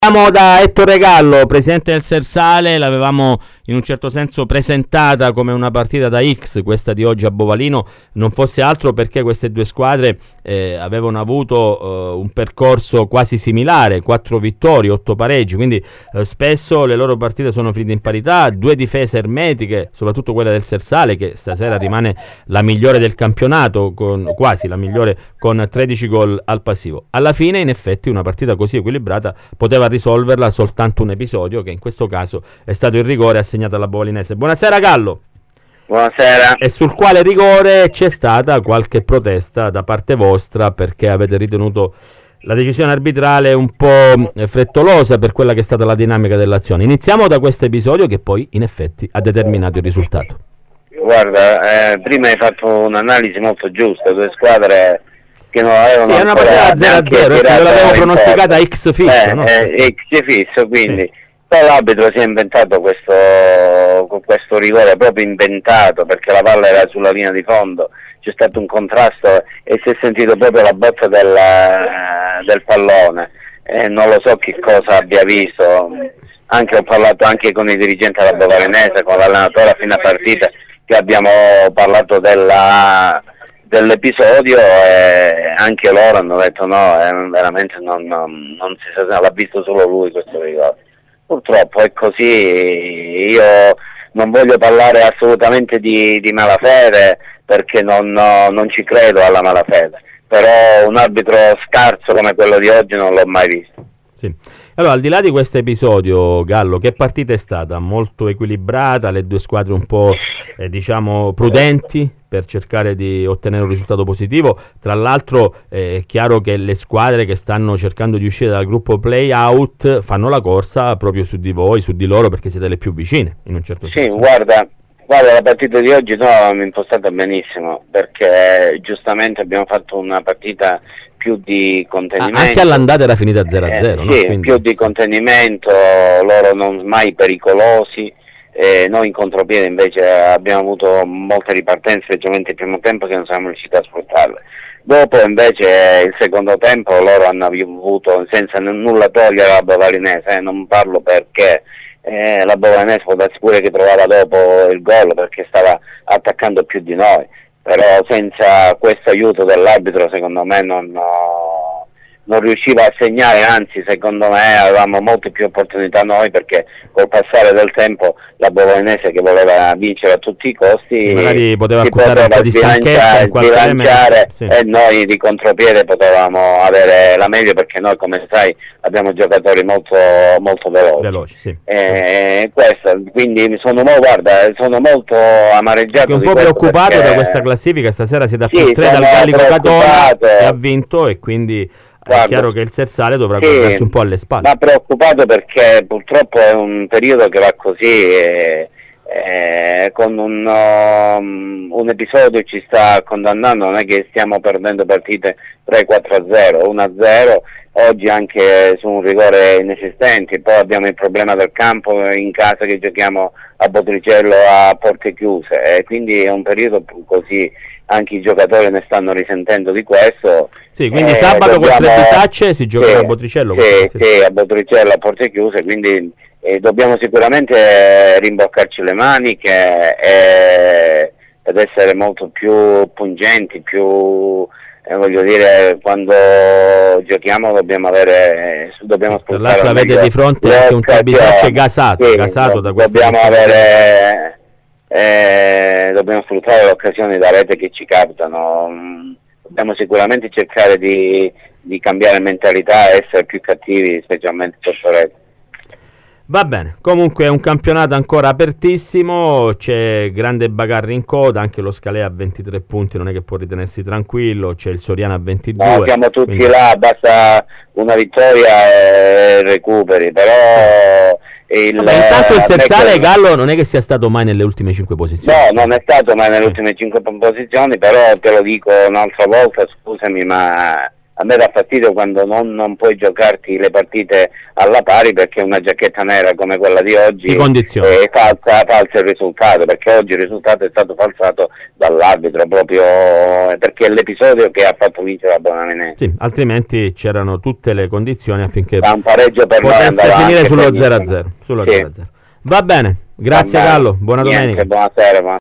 Siamo da Ettore Gallo, presidente del Sersale. L'avevamo in un certo senso presentata come una partita da X, questa di oggi a Bovalino, non fosse altro perché queste due squadre avevano avuto un percorso quasi similare, 4 vittorie, 8 pareggi, quindi spesso le loro partite sono finite in parità, 2 difese ermetiche, soprattutto quella del Sersale che stasera rimane la migliore del campionato, quasi la migliore, con 13 gol al passivo. Alla fine in effetti una partita così equilibrata poteva risolverla soltanto un episodio, che in questo caso è stato il rigore assegnato alla Bovalinese. Buonasera Gallo. Buonasera. E sul quale rigore c'è stata qualche protesta da parte vostra perché avete ritenuto la decisione arbitrale un po' frettolosa per quella che è stata la dinamica dell'azione. Iniziamo da questo episodio che poi in effetti ha determinato il risultato. Guarda, prima hai fatto un'analisi molto giusta, due squadre che non avevano, sì, è una partita 0-0, io l'avevo pronosticata X fisso, no? X fisso, quindi sì. Poi l'arbitro si è inventato questo rigore, proprio inventato, perché la palla era sulla linea di fondo, c'è stato un contrasto e si è sentito proprio la botta del pallone, non lo so che cosa abbia visto, ho parlato anche con i dirigenti della Bovalinese, con l'allenatore a fine partita, che abbiamo parlato dell'episodio e anche loro hanno detto no, veramente non si sa, l'ha visto solo lui questo rigore. Purtroppo è così, io non voglio parlare assolutamente di malafede perché non ci credo alla malafede, però un arbitro scarso come quello di oggi non l'ho mai visto. Sì. Allora, al di là di questo episodio, Gallo, che partita è stata? Molto equilibrata, le due squadre un po' prudenti per cercare di ottenere un risultato positivo. Tra l'altro è chiaro che le squadre che stanno cercando di uscire dal gruppo play-out fanno la corsa proprio su di voi, su di loro, perché siete le più vicine, in un certo senso. Sì, guarda, la partita di oggi noi l'abbiamo impostata benissimo, perché giustamente abbiamo fatto una partita più di contenimento. Anche all'andata era finita 0-0, no? Sì, Quindi, più di contenimento, loro non mai pericolosi, noi in contropiede invece abbiamo avuto molte ripartenze, specialmente il primo tempo, che non siamo riusciti a sfruttarle. Dopo invece il secondo tempo loro hanno avuto, senza nulla togliere alla Bovalinese, non parlo perché la Bovalinese può darsi pure che trovava dopo il gol perché stava attaccando più di noi, però senza questo aiuto dell'arbitro secondo me non riusciva a segnare, anzi secondo me avevamo molte più opportunità noi, perché col passare del tempo la Bovalinese, che voleva vincere a tutti i costi, magari poteva accusare un po' di stanchezza, sì. E noi di contropiede potevamo avere la meglio, perché noi, come sai, abbiamo giocatori molto, molto veloci, sì. Questo, quindi sono molto amareggiato, un po' preoccupato da questa classifica. Stasera siete a più 3 dal Gallico Catone, che ha vinto, e quindi è chiaro che il Sersale dovrà guardarsi un po' alle spalle. Ma preoccupato perché purtroppo è un periodo che va così, con un episodio ci sta condannando, non è che stiamo perdendo partite 3-4-0, 1-0, oggi anche su un rigore inesistente. Poi abbiamo il problema del campo in casa, che giochiamo a Botricello a porte chiuse, e quindi è un periodo così, anche i giocatori ne stanno risentendo di questo. Sì, quindi sabato contro il Bisacce si giocherà a Botricello. Sì, a Botricello a porte chiuse, quindi dobbiamo sicuramente rimboccarci le maniche ed essere molto più pungenti, più voglio dire, quando giochiamo dobbiamo sfruttare. Tra l'altro avete di fronte anche un Bisacce gasato da questo. Dobbiamo sfruttare le occasioni da rete che ci capitano. Dobbiamo sicuramente cercare di cambiare mentalità e essere più cattivi, specialmente sotto rete. Va bene, comunque è un campionato ancora apertissimo, c'è grande bagarre in coda, anche lo Scalea a 23 punti non è che può ritenersi tranquillo, c'è il Soriano a 22. No, siamo tutti là, basta una vittoria e recuperi, però intanto il Sersale, Gallo, non è che sia stato mai nelle ultime 5 posizioni. No, non è stato mai nelle ultime 5 posizioni, però te lo dico un'altra volta, scusami, ma a me dà fastidio quando non puoi giocarti le partite alla pari, perché una giacchetta nera come quella di oggi falsa il risultato, perché oggi il risultato è stato falsato dall'arbitro, proprio perché è l'episodio che ha fatto vincere la Bonavenese. Sì, altrimenti c'erano tutte le condizioni affinché un pareggio per potesse finire sullo 0-0. Sì. Va bene, grazie Gallo, buona domenica. Buonasera.